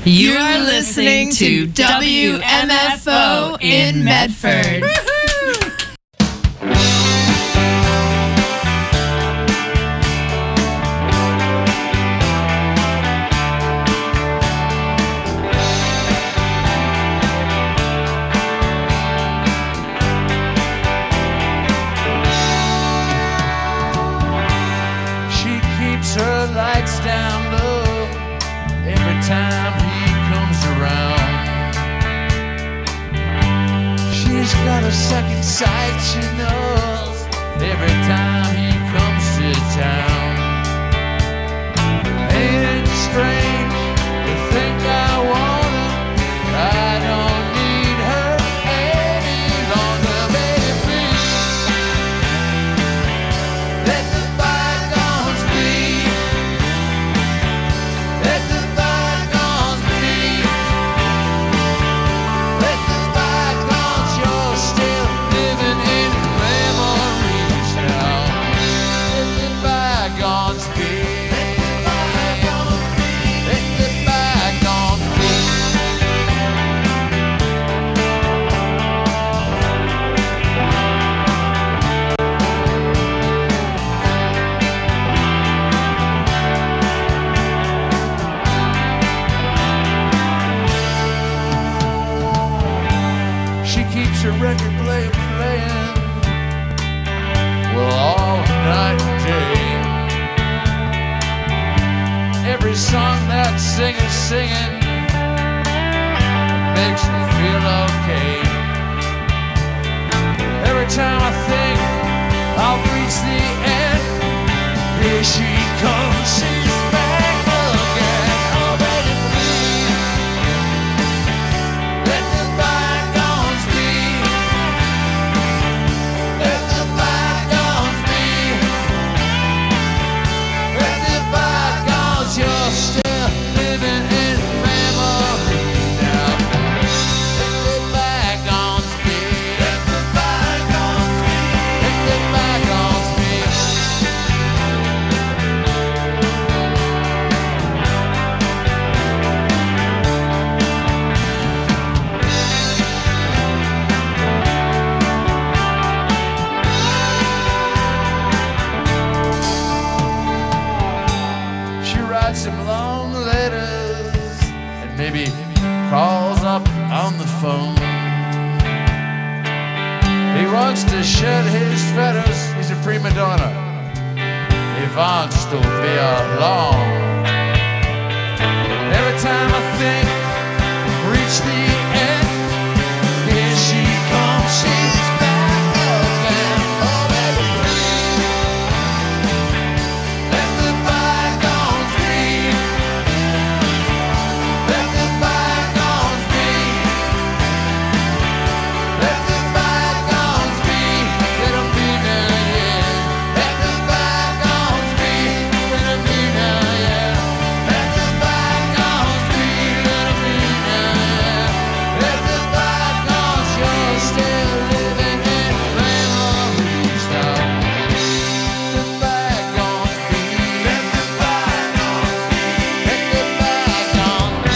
You are listening to WMFO in Medford. She keeps her lights down low every time he comes around. She's got a second sight, she knows, every time he comes to town. Ain't it strange to think I want her, I don't need her any longer, baby, please. Let the bygones be. Let the bygones be. Let the bygones, you're still living in memories now. Let the bygones be. Let the bygones be. She keeps her record player playing, well, all night and day. Every song that singer's singing makes me feel okay. Every time I think I'll reach the end, here she comes, she's back again. Oh, baby, please, let the bygones be. Let the bygones be. Let the bygones, you're still living in memory now. Let the bygones be. Let the bygones be. Let the bygones be. She writes him long letters and maybe calls up on the phone. He wants to shed his feathers, he's a prima donna. He wants to be alone. Every time I think reach the end, here she comes, she's back again. Oh, baby, please, let the bygones be. Let the bygones be. Let the bygones be. Let them be now, yeah. Let the bygones be. Let them be now, yeah. Let the bygones be. Let them be now, yeah. Let the bygones, you're still living in memories now. Let the bygones be. Let the bygones be. Let the bygones.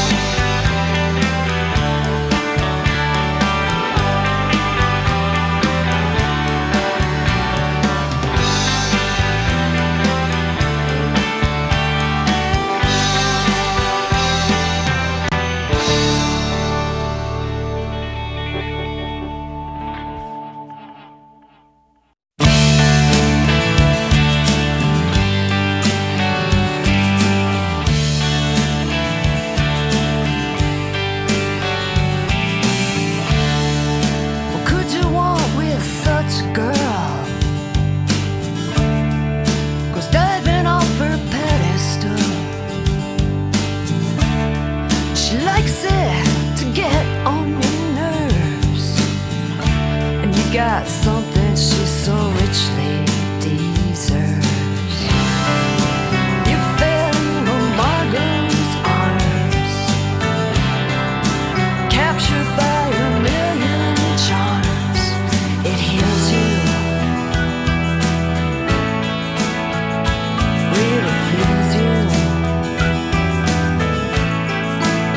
What could you want with such a girl? 'Cause diving off her pedestal, she likes it to get on your nerves. And you got something she so richly deserves. You fell into Margot's arms, captured by her million charms. It heals you, really feels you.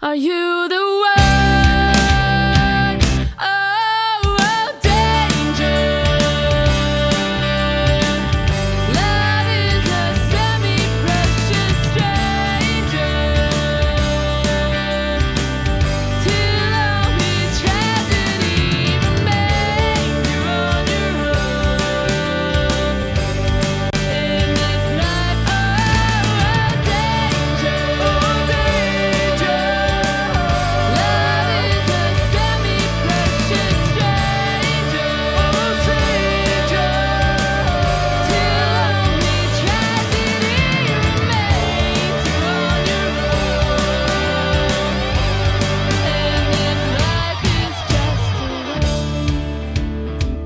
Are you the one? Oh, danger. Love is a semi-precious stranger. Till all the tragedy remains, you're on your own. In this life, oh, danger. Love is a semi-precious stranger. Till only tragedy remains, you're on your own. And this life is just alone.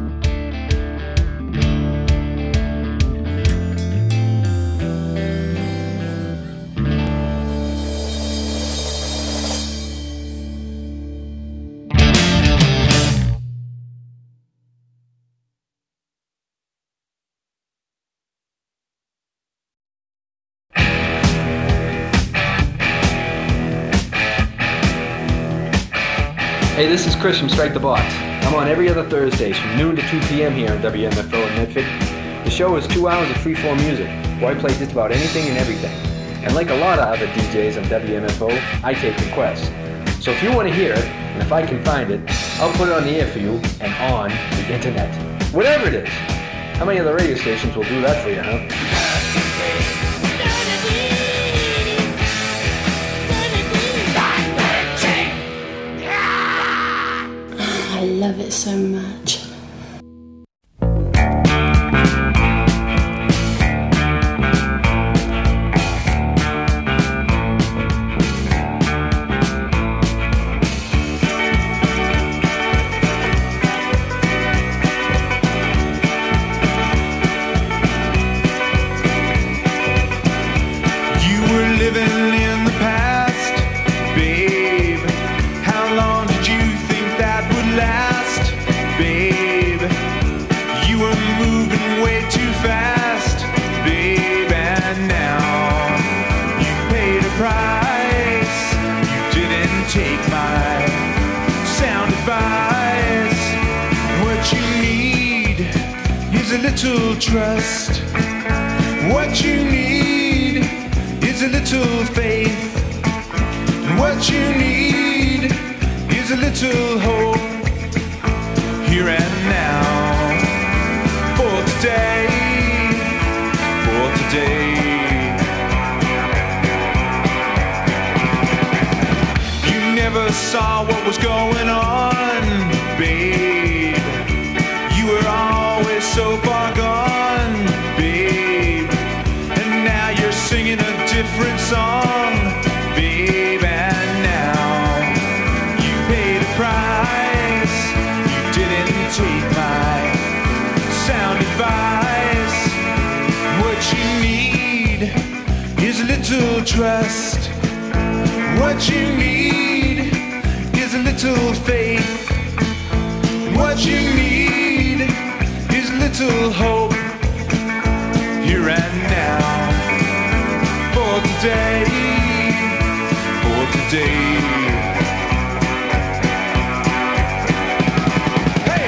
Hey, this is Chris from Strike the Box. I'm on every other Thursdays from noon to 2 p.m. here on WMFO in Medford. The show is 2 hours of free-form music, where I play just about anything and everything. And like a lot of other DJs on WMFO, I take requests. So if you want to hear it, and if I can find it, I'll put it on the air for you and on the internet. Whatever it is. How many other radio stations will do that for you, huh? I love it so much. You were living in the past, babe. How long did you think that would last, babe? You were moving way too fast, babe. And now you paid a price. You didn't take my sound advice. What you need is a little trust. What you need is a little faith. And what you need is a little hope. Here and now. For today. For today. You never saw what was going on, babe. You were always so far gone, babe. And now you're singing a different song, babe. And now you paid a price. You didn't take my sound advice. What you need is a little trust. What you need is a little faith. What you need is a little hope. Here and now. For today. For today. Hey!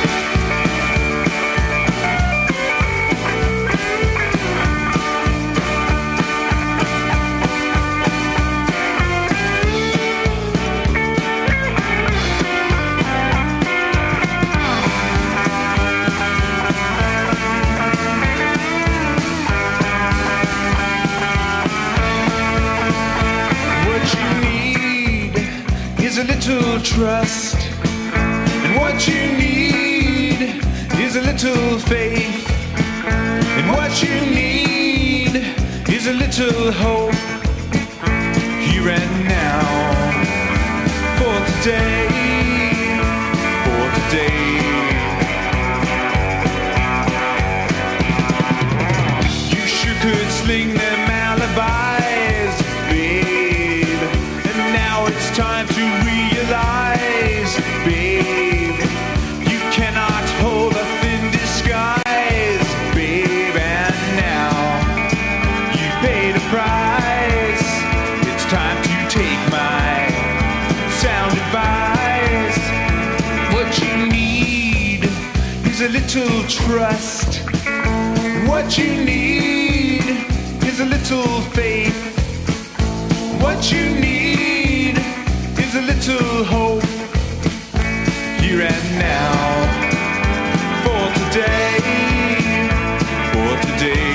What you need is a little trust. And what you need is a little faith. And what you need is a little hope. Here and now. For today. For today. You sure could sling them alibis, babe. And now it's time to realize, babe, you cannot hold a thin disguise, babe. And now you paid a price. little trust. What you need is a little faith. What you need is a little hope. Here and now, for today, for today.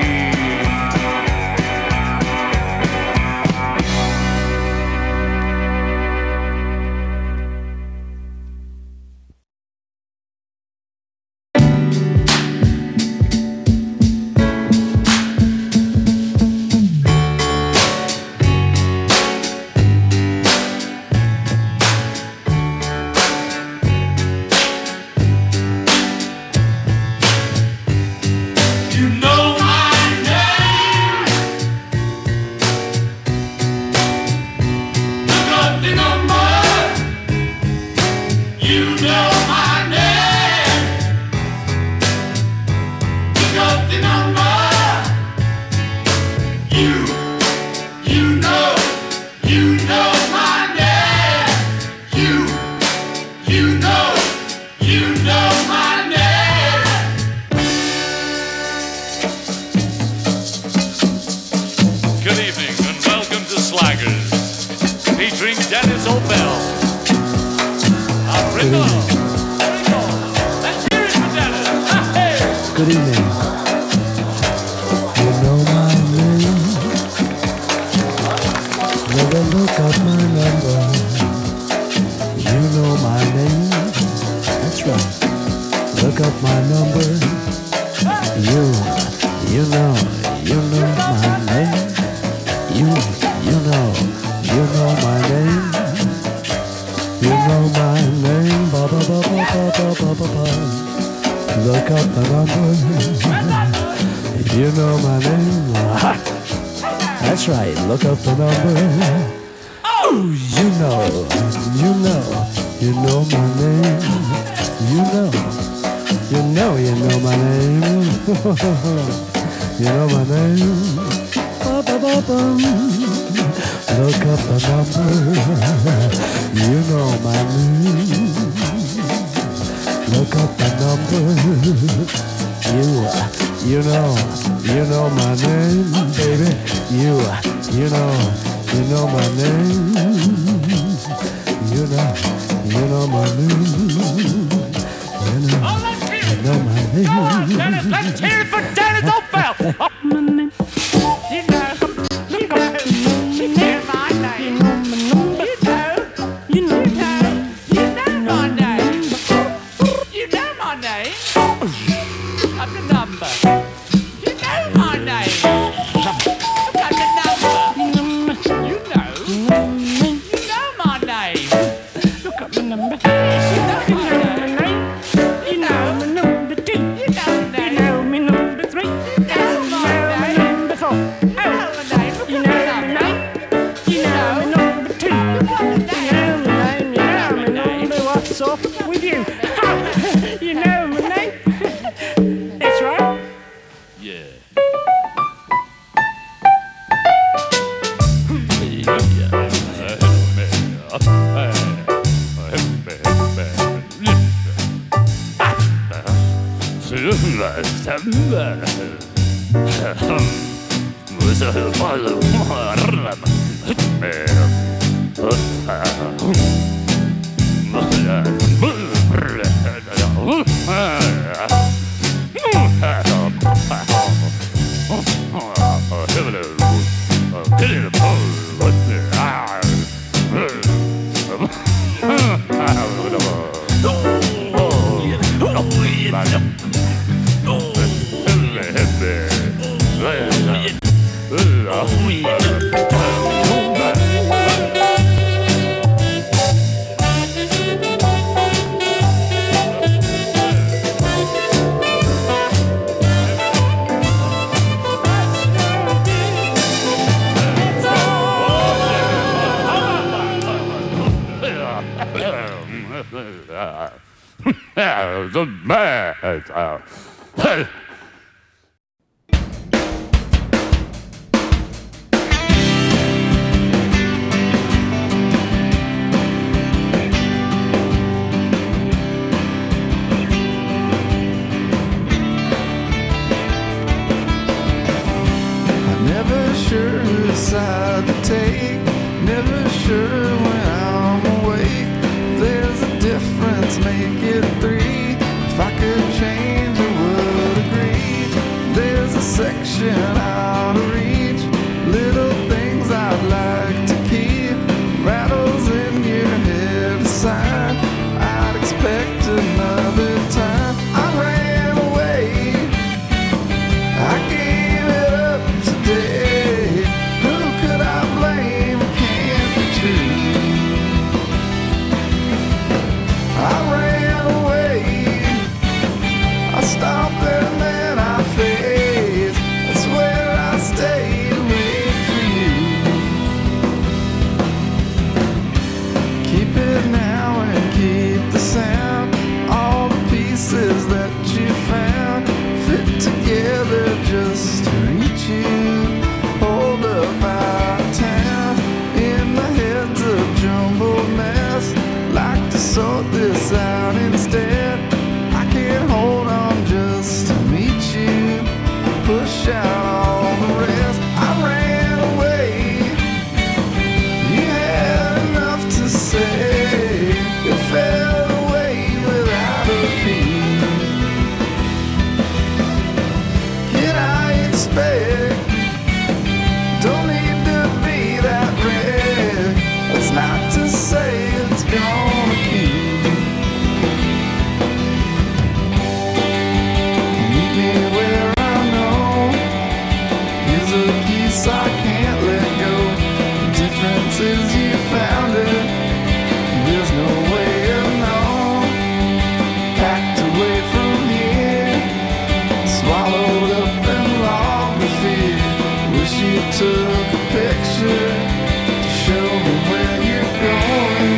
The mad. take. Never sure when I'm awake. There's a difference, make it three. If I could change, I would agree. There's a section out of reach. Little things I'd like to keep. Rattles in your head aside. I'd expect another time. I ran away. I gave it up today. Who could I blame? It can't be true. I ran away. I stopped and then I faced. That's where I stayed away for you. Keep it now and keep the sound. All the pieces that you found fit together just to reach you. Hold up out of town in the heads of jumbled mess. Like to sort this out instead. I can't hold on just to meet you. Push out all the rest. I ran away. You had enough to say. It fell away without a peep. Can I expect? Don't need to be that red. That's not to say it's gonna keep. Meet me where I know. Here's a piece I can't let go. The difference is you found it. There's no way of knowing. Packed away from here. Swallowed up and logged the fear. Wish you took a picture to show me where you're going.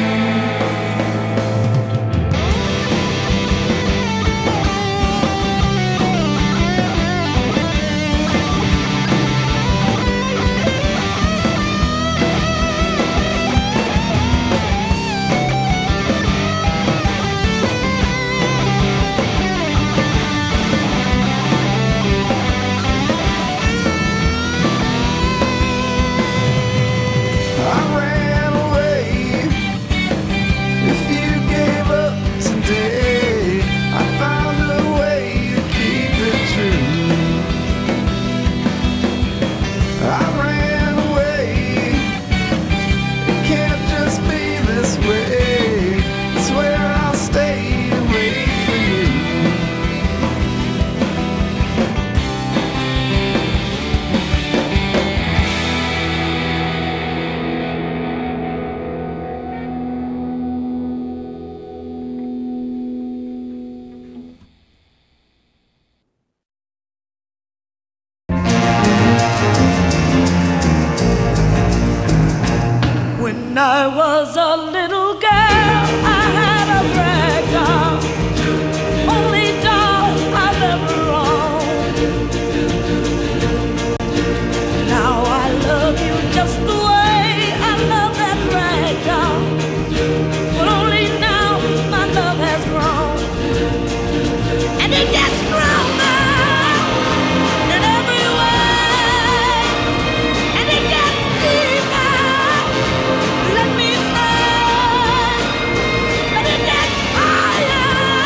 I ran away. If you gave up today, I found a way to keep it true. I ran away. It can't just be this way. It's where I'll stay away from you. When I was a little girl, I had a rag doll, only doll I've ever owned. Now I love you just the way I love that rag doll, but only now my love has grown, and it gets stronger in every way, and it gets deeper. Let me say, but it gets higher.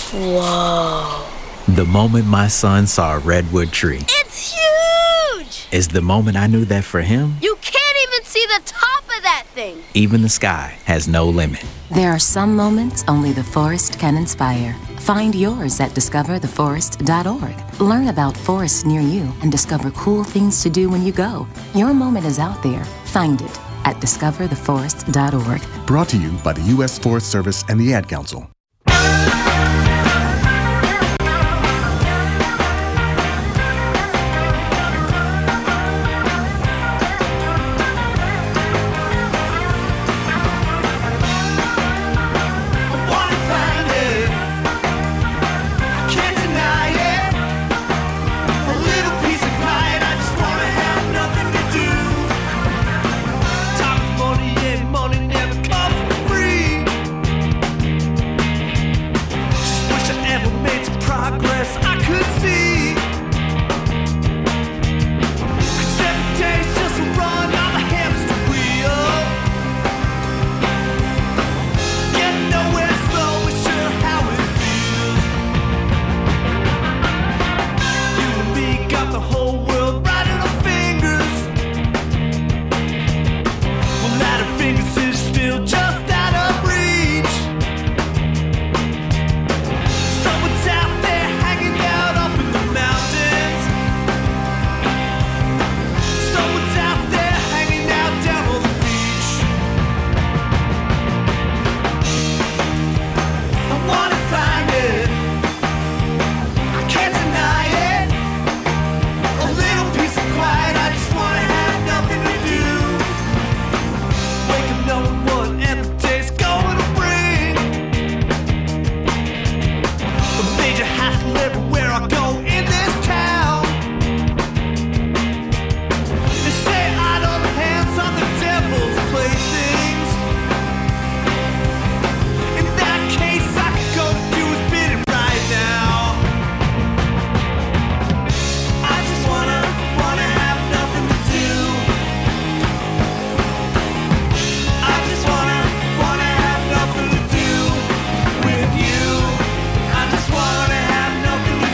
Whoa. The moment my son saw a redwood tree It's huge! is the moment I knew that for him, You can't even see the top of that thing. even the sky has no limit. There are some moments only the forest can inspire. Find yours at discovertheforest.org. Learn about forests near you and discover cool things to do when you go. Your moment is out there. Find it at discovertheforest.org. Brought to you by the U.S. Forest Service and the Ad Council. With you, I just wanna have nothing to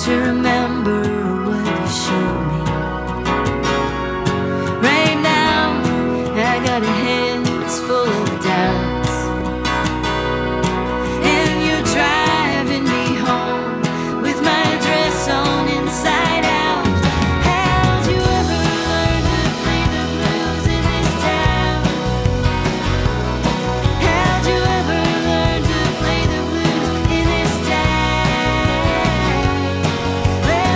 to remember what you showed me. Right now, I got a head that's full of doubts, and you're driving me home with my dress on inside out. How'd you ever learn to play the blues in this town? How'd you ever learn to play the blues in this town? Well,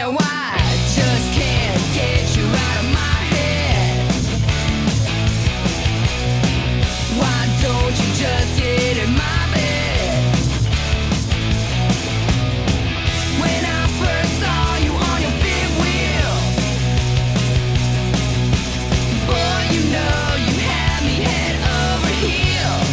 Now I just can't get you out of my head. Why don't you just get in my bed? When I first saw you on your big wheel, boy, you know you had me head over heels.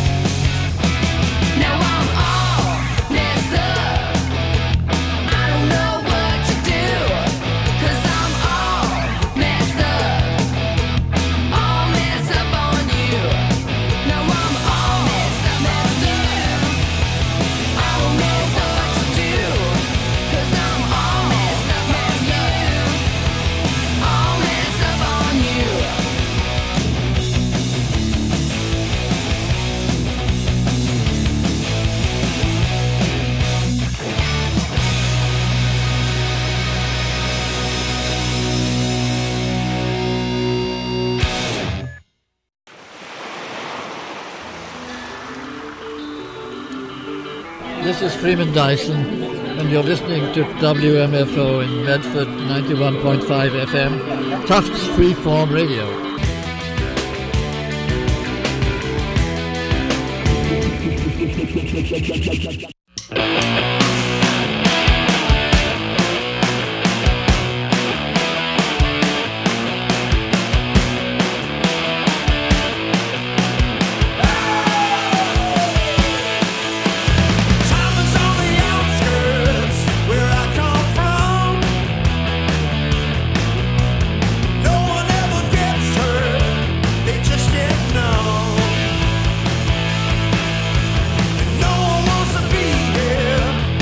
Now I'm all messed up. I don't know what to do, 'cause I'm all messed up. All messed up on you. Now I'm all messed up on you. I don't know what to do, 'cause I'm all messed up on you. All messed up on you. This is Freeman Dyson, and you're listening to WMFO in Medford 91.5 FM, Tufts Freeform Radio. Time is on the outskirts where I come from. No one ever gets hurt, they just get numb. And no one wants to be here.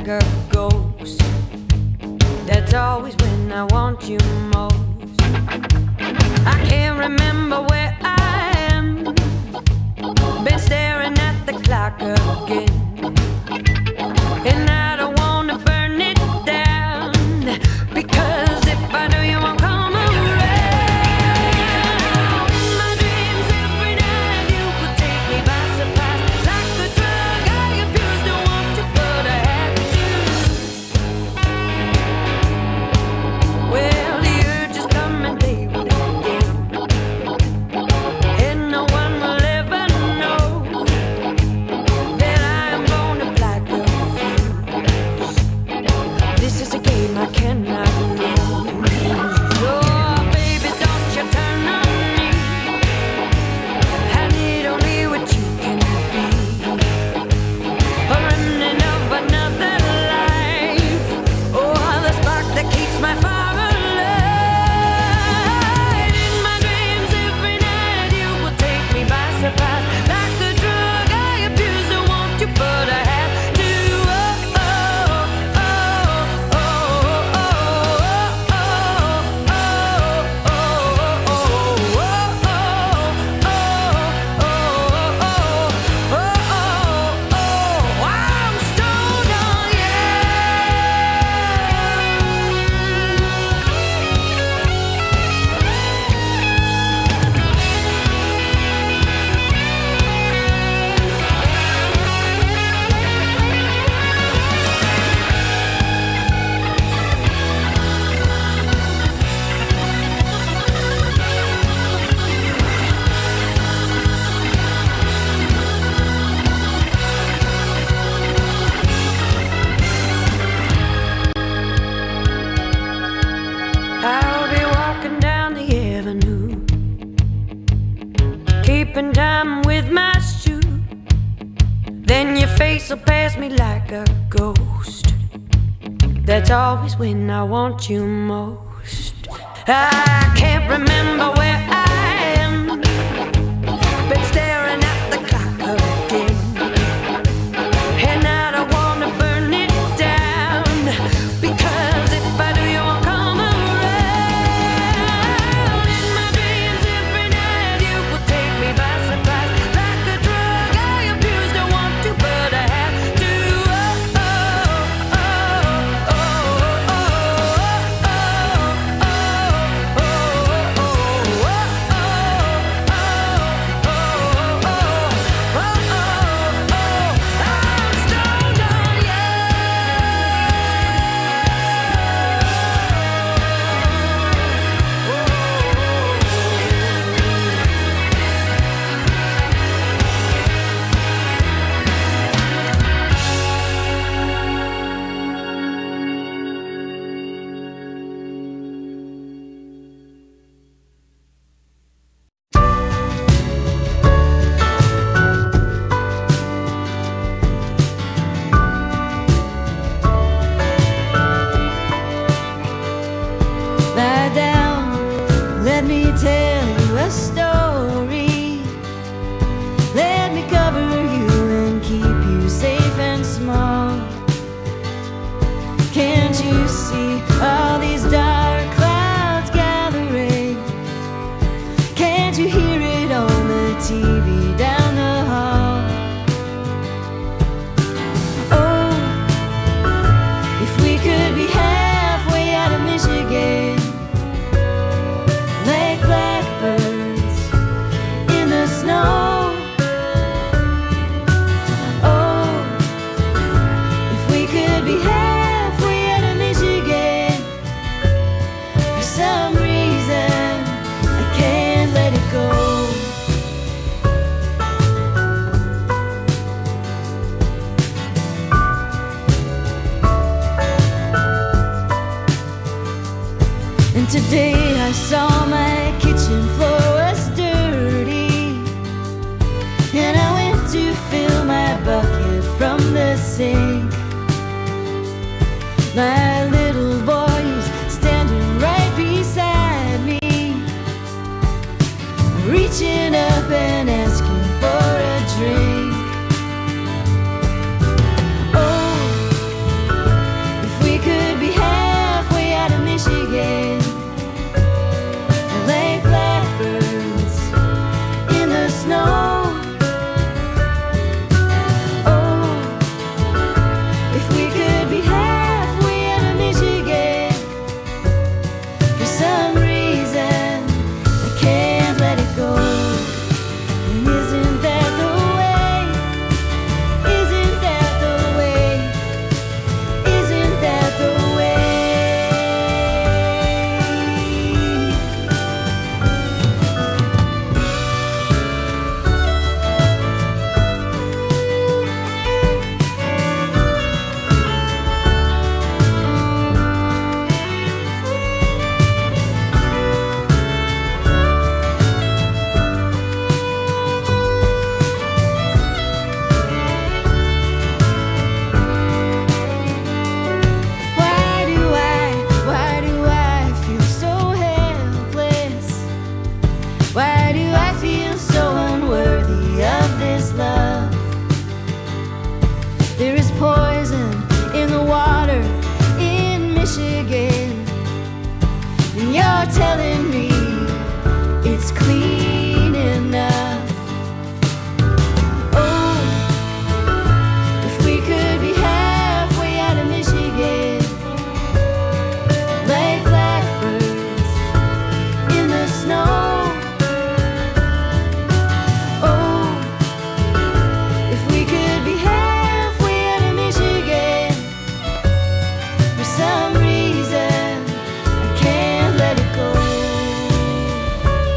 like a ghost. That's always when I want you most. I can't remember where I am. Been staring at the clock again. And I don't wanna burn it down, because if I do you won't come around. In my dreams every night you would take me by surprise. Like a drug I abuse, don't want to, but I have to. Well, the urge is coming, they will again. And no one will ever know that I am gonna black a fuse. This is a game I cannot lose. Oh, baby, don't you turn on me. I need only what you can be. A remnant of another life. Oh, the spark that keeps my fire alive. In my dreams every night you will take me by surprise. Like a drug I abuse, don't want you, but I have to. Oh, oh, oh, oh, oh, oh, oh, oh, oh, oh, I'm stoned on you. I'll be walking down the avenue, keeping time with my shoe. Then your face will pass me like a ghost. That's always when I want you most. I can't remember where I am. Been staring at the clock again. And I don't wanna burn it down, because if I do you won't come around. In my dreams every night you will take me by surprise. Like a drug I abuse, don't want to, but I have to. Oh, oh, oh, oh, oh, oh, oh, oh, I'm stoned on you. Lie down, let me tell you a story. Let me cover you and keep you safe and small. Can't you see all these dark clouds gathering? Can't you hear it on the TV down the hall? Oh, if we could be halfway out of Michigan, like blackbirds in the snow. Oh, if we could be halfway out of Michigan, for some reason I can't let it go. And today I saw my kitchen floor was dirty, and I went to fill my bucket from the sink. My little boy is standing right beside me, reaching up and asking for a drink. Oh, It's clear